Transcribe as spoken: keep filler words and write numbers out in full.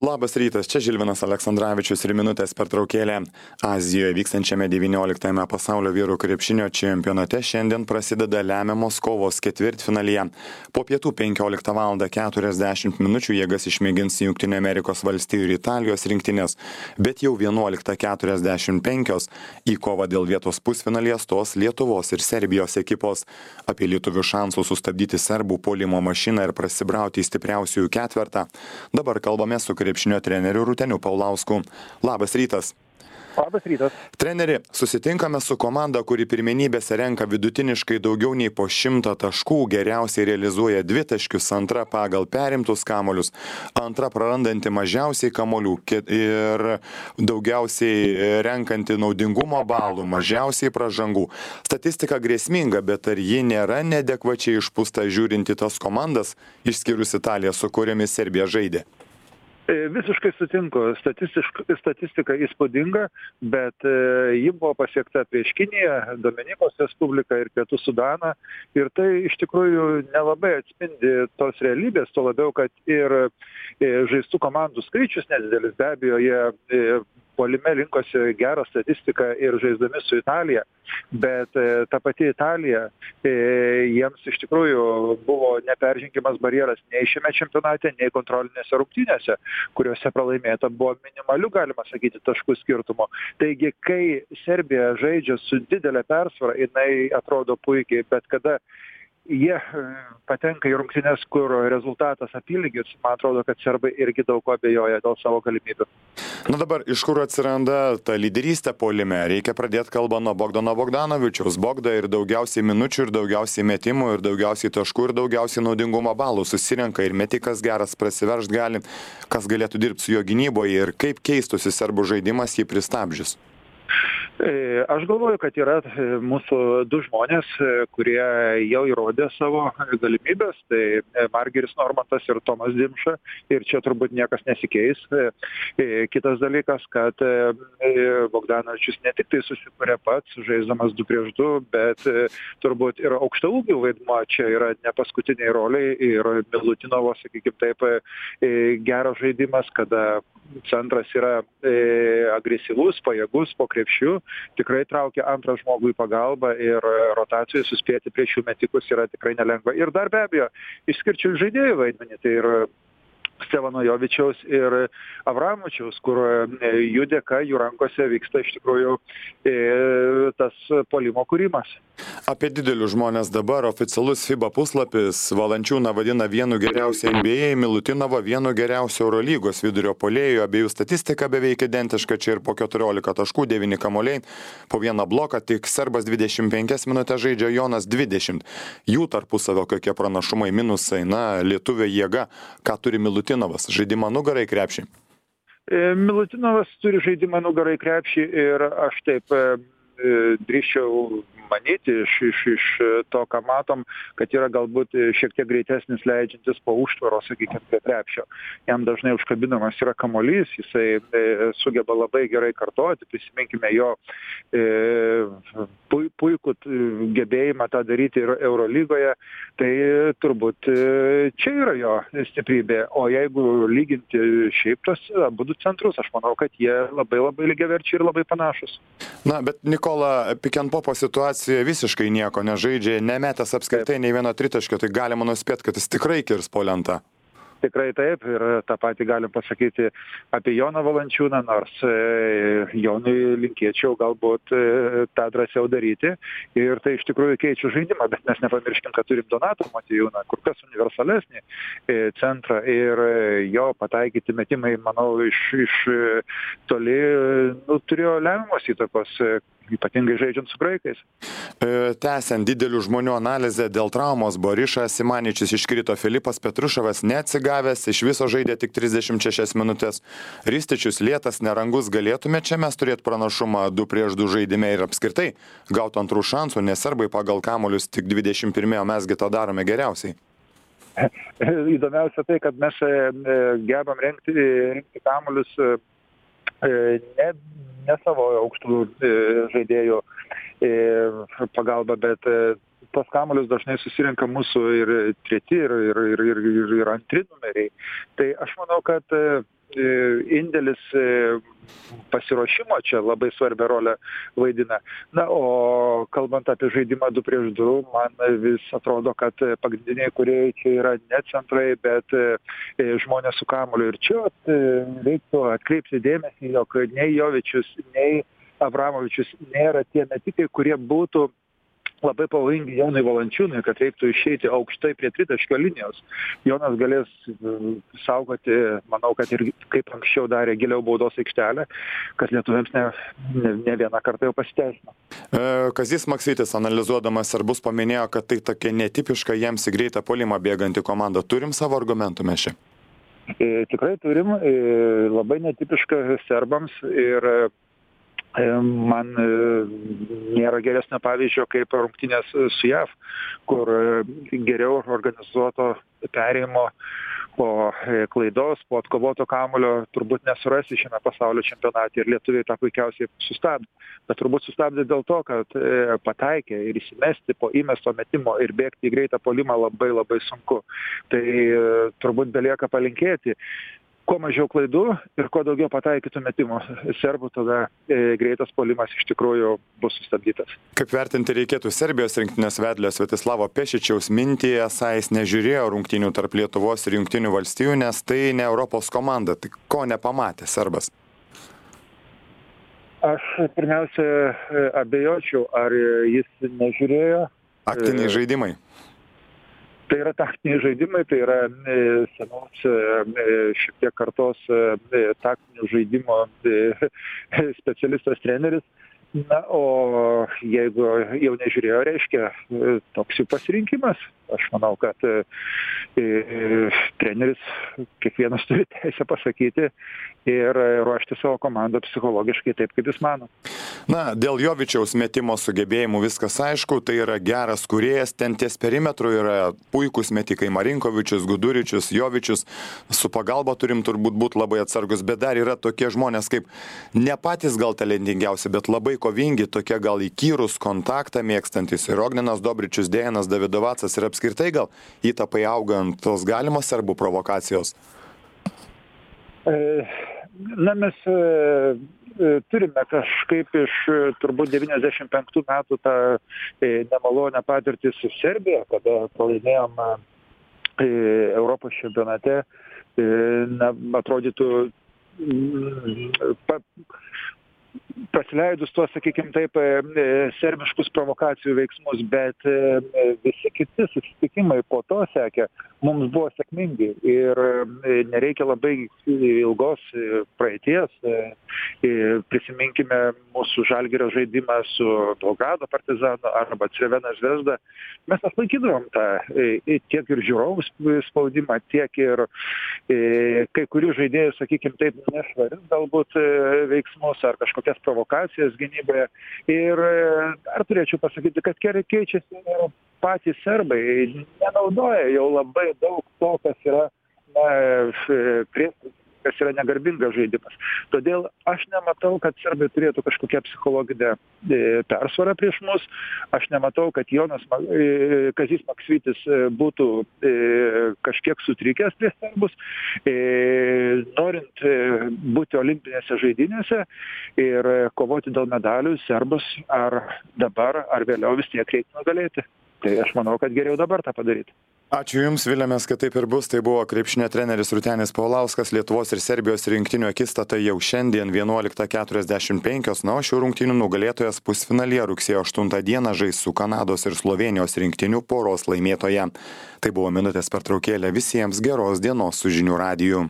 Labas rytas, čia Žilvinas Aleksandravičius ir minutės pertraukėlė. Azijoje vykstančiame devynioliktajame pasaulio vyrų krepšinio čempionate šiandien prasideda lemiamos kovos ketvirtfinalyje. Po pietų penkioliktą valandą keturiasdešimt minučių jėgas išmėgins Jungtinių Amerikos valstijų ir Italijos rinktinės, bet jau vienuoliktą keturiasdešimt penkios į kovą dėl vietos pusfinalyje stos Lietuvos ir Serbijos ekipos. Apie lietuvių šansų sustabdyti serbų puolimo mašiną ir prasibrauti į stipriausiųjų ketvertą. Dabar kalbame su krepšinio treneriu Rūteniu Paulausku. Labas rytas. Labas rytas. Treneri, susitinkame su komanda, kuri pirmenybėse renka vidutiniškai daugiau nei po šimtą taškų, geriausiai realizuoja dvitaškius, antra pagal perimtus kamuolius, antra prarandanti mažiausiai kamuolių ir daugiausiai renkanti naudingumo balų, mažiausiai pražangų. Statistika grėsminga, bet ar ji nėra neadekvačiai išpūsta žiūrinti tas komandas, išskyrus Italiją, su kuriomis Serbija žaidė? Visiškai sutinku, statistika įspūdinga, bet ji buvo pasiekta prieš Kiniją, Dominikos Respubliką ir Pietų Sudaną ir tai iš tikrųjų nelabai atspindi tos realybės, tuo labiau, kad ir žaistų komandų skaičius nedidelis, be abejo, jie puolime linkosi gerą statistiką ir žaisdami su Italija, bet ta pati Italija, jiems iš tikrųjų buvo neperžengiamas barjeras nei šiame čempionate, nei kontrolinėse rungtynėse, kuriuose pralaimėta buvo minimalių, galima sakyti, taškų skirtumo. Taigi, kai Serbija žaidžia su didelė persvara, jinai atrodo puikiai, bet kada jie patenka į rungtynes, kur rezultatas apylygis, man atrodo, kad serbai irgi daug ko abejoja dėl savo galimybių. Na dabar, iš kur atsiranda ta lyderystė puolime? Reikia pradėti kalbą nuo Bogdano Bogdanovičiaus. Bogda ir daugiausiai minučių, ir daugiausiai metimų, ir daugiausiai taškų, ir daugiausiai naudingumo balų susirenka ir metikas geras prasiveržt gali, kas galėtų dirbti su jo gynyboje ir kaip keistųsi serbų žaidimas jį pristabdžius. Aš galvoju, kad yra mūsų du žmonės, kurie jau įrodė savo galimybės, tai Margiris Normantas ir Tomas Dimša, ir čia turbūt niekas nesikeis. Kitas dalykas, kad Bogdanovičius ne tik tai susikuria pats, žaisdamas du prieš du, bet turbūt ir aukštaūgių vaidmuo čia yra ne paskutiniai roliai ir Milutinovo, sakykime taip, geras žaidimas, kada centras yra agresyvus, pajėgus po krepšiu, tikrai traukia antrą žmogų į pagalbą ir rotacijai suspėti prieš jų metikus yra tikrai nelengva. Ir dar be abejo, išskirčiau žaidėjų vaidmenį, tai ir Stevano Jovičiaus ir Avramovičiaus, kur jų dėka, jų rankose vyksta iš tikrųjų tas puolimo kūrimas. Apie didelius žmonės dabar oficialus FIBA puslapis Valančiūną vadina vienu geriausiu N B A, Milutinovą vienu geriausiu Eurolygos vidurio puolėjų, abiejų statistika beveik identiška, čia ir po keturiolika taškų, devyni kamuoliai, po vieną bloką, tik serbas dvidešimt penkias minutės žaidžia, Jonas dvidešimt. Jų tarpusavio kokie pranašumai, minusai, na, lietuvio jėga, ką turi Milutinovas, žaidimą nugarai krepšį? Milutinovas turi žaidimą nugarai krepšį ir aš taip drįsčiau manyti iš, iš, iš to, ką matom, kad yra galbūt šiek tiek greitesnis leidžiantis po užtvaros, sakykime, prie krepšio. Jam dažnai užkabinamas yra kamuolys, jisai e, sugeba labai gerai kartoti, prisiminkime jo e, pu, puikų gebėjimą tą daryti ir Eurolygoje, tai turbūt e, čia yra jo stiprybė. O jeigu lyginti šiaip tos abudu centrus, aš manau, kad jie labai labai lygiaverčiai ir labai panašus. Na, bet Nikola, pick and popo situacija visiškai nieko nežaidžia, nemetęs apskritai nei vieno tritaškio, tai galima nuspėti, kad jis tikrai kirs po lentą. Tikrai taip, ir tą patį galim pasakyti apie Joną Valančiūną, nors e, Jonui linkėčiau galbūt e, tą drąsiau daryti ir tai iš tikrųjų keičia žaidimą, bet mes nepamirškim, kad turim Donatą Motiejūną, kur kas universalesnį e, centrą ir e, jo pataikyti metimai, manau, iš, iš toli nu, turėjo lemiamos įtakos, e, ypatingai žaidžiant su graikais. E, tęsiant didelių žmonių analizę dėl traumos, Borišas Simaničius iškrito, Filipas Petrušovas neatsigavęs, iš viso žaidė tik trisdešimt šešias minutės. Rističius lėtas, nerangus, galėtume čia mes turėti pranašumą du prieš du žaidime ir apskritai gauti antrų šansų, nes serbai pagal kamuolius tik dvidešimt pirmi, o mesgi tą darome geriausiai. Įdomiausia tai, kad mes gebam rengti, rengti kamuolius ne ne savo aukštų žaidėjų pagalba, bet tos kamuolius dažnai susirenka mūsų ir treti, ir, ir, ir, ir, ir antri numeriai. Tai aš manau, kad indėlis pasiruošimo čia labai svarbią rolę vaidina. Na, o kalbant apie žaidimą du prieš du, man vis atrodo, kad pagrindiniai kūrėjai čia yra ne centrai, bet žmonės su kamuoliu. Ir čia reiktų atkreipti dėmesį, jog nei Jovičius, nei Abramovičius nėra tie metikai, kurie būtų labai pavojingi Jonui Valančiūnui, kad reiktų išeiti aukštai prie tritaškio linijos. Jonas galės saugoti, manau, kad ir kaip anksčiau darė giliau baudos aikštelę, kad lietuviams ne, ne, ne vieną kartą jau pasiteisino. Kazys Maksvytis, analizuodamas Serbus, paminėjo, kad tai tokia netipiška jiems į greitą puolimą bėganti komanda. Turim savo argumentų mes čia? E, tikrai turim, e, labai netipiška serbams ir man nėra geresnio pavyzdžio kaip rungtynės su J A V, kur geriau organizuoto perėjimo po klaidos, po atkovoto kamuolio turbūt nesurasi šiame pasaulio čempionate ir lietuviai tą puikiausiai sustabdė. Bet turbūt sustabdė dėl to, kad pataikė ir įsimesti po įmesto metimo ir bėgti į greitą puolimą labai labai sunku. Tai turbūt belieka palinkėti kuo mažiau klaidų ir kuo daugiau pataikytų metimų serbų, tada e, greitas puolimas iš tikrųjų bus sustabdytas. Kaip vertinti reikėtų Serbijos rinktinės vedlio Svetislavo Pešičiaus mintį, esą jis nežiūrėjo rungtynių tarp Lietuvos ir Jungtinių valstijų, nes tai ne Europos komanda. Tai ko nepamatė serbas? Aš pirmiausia abejočiau, ar jis nežiūrėjo. Aktiniai žaidimai. Tai yra taktiniai žaidimai, tai yra senos šiek tiek kartos taktinių žaidimo specialistas treneris. Na, o jeigu jau nežiūrėjo, reiškia toks jų pasirinkimas. Aš manau, kad e, treneris kiekvienas turi teisę pasakyti ir ruošti savo komandą psichologiškai taip, kaip jis mano. Na, dėl Jovičiaus metimo sugebėjimų viskas aišku, tai yra geras kūrėjas, ten ties perimetru yra puikūs metikai Marinkovičius, Guduričius, Jovičius, su pagalba turim turbūt būti labai atsargus, bet dar yra tokie žmonės kaip ne patys gal talentingiausi, bet labai kovingi, tokie gal įkyrus, kontaktą mėgstantis ir Ogninas Dobričius, Dejanas Davidovacas ir apskritai gal įtapai augant tos galimos serbų provokacijos? Na, mes turime kažkaip iš turbūt devyniasdešimt penktų metų tą nemalonę patirtį su Serbija, kada pralaimėjom Europos čempionate, na, atrodytų pa, prasileidus tuos, sakykime taip, serbiškus provokacijų veiksmus, bet visi kiti susitikimai po to sekė, mums buvo sėkmingi ir nereikia labai ilgos praeities. Prisiminkime mūsų Žalgirio žaidimą su Belgrado Partizanu arba Crvena Zvezda. Mes atlaikydavom tą tiek ir žiūrovų spaudimą, tiek ir kai kurių žaidėjų, sakykime taip, nešvarius galbūt veiksmus ar kažkokias provokacijas gynyboje. Ir dar turėčiau pasakyti, kad keičiasi ir patys serbai, nenaudoja jau labai daug to, kas yra, na, prie, kas yra negarbingas žaidimas. Todėl aš nematau, kad serbai turėtų kažkokią psichologinę persvarą prieš mus. Aš nematau, kad Jonas Kazys Maksvytis būtų kažkiek sutrikęs prieš serbus. Norint būti olimpinėse žaidynėse ir kovoti dėl medalių, serbus ar dabar, ar vėliau vis tiek reikia nugalėti. Tai aš manau, kad geriau dabar tą padaryti. Ačiū Jums, vilėmės, kad taip ir bus. Tai buvo krepšinio treneris Rūtenis Paulauskas. Lietuvos ir Serbijos rinktinių akistata jau šiandien vienuoliktą keturiasdešimt penkios, na, o šių rungtynių nugalėtojas pusfinalyje rugsėjo aštuntą dieną žais su Kanados ir Slovėnijos rinktinių poros laimėtoja. Tai buvo minutės pertraukėlė, visiems geros dienos su žinių radiju.